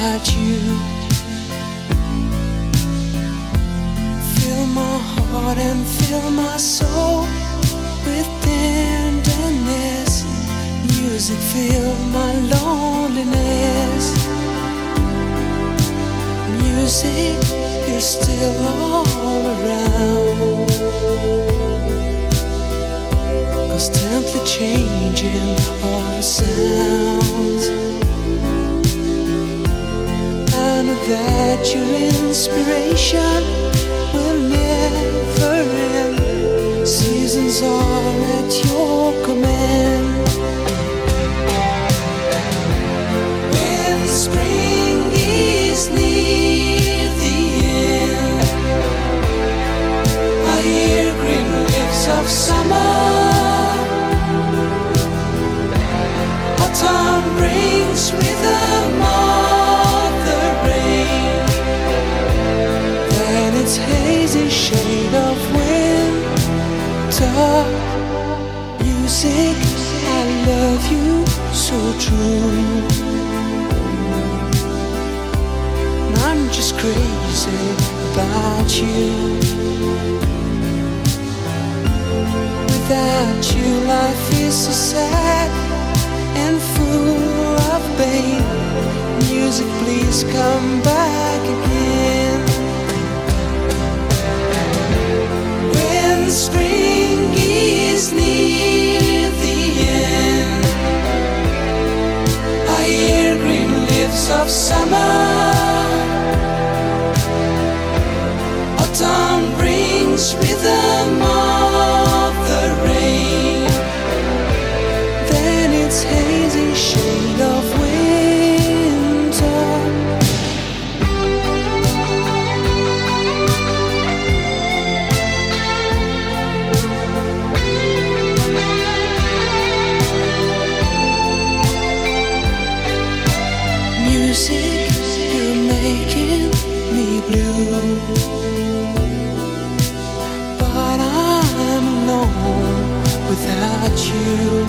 about you. Fill my heart and fill my soul with tenderness. Music fill my loneliness. Music is still all around, constantly changing all the sounds. I know that your inspiration will never end. Seasons are at your command. When spring is near the end, I hear green leaves of summer. Autumn brings with them all the rain, then its hazy shade of winter. Music, I love you so true. And I'm just crazy about you. Without you, life is so sad and full of pain. Music, please come back again. When spring is near the end, I hear green leaves of summer. Autumn brings with them all the rain, then its hazy shade of winter. Music, you're making me blue, but I'm alone without you.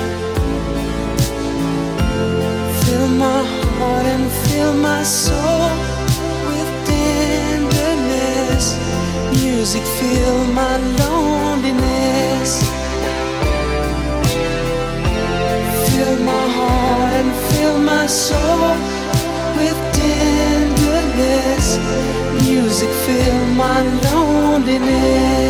Fill my heart and fill my soul with tenderness. Music, fill my loneliness. Fill my heart and fill my soul with tenderness. Music, fill my loneliness.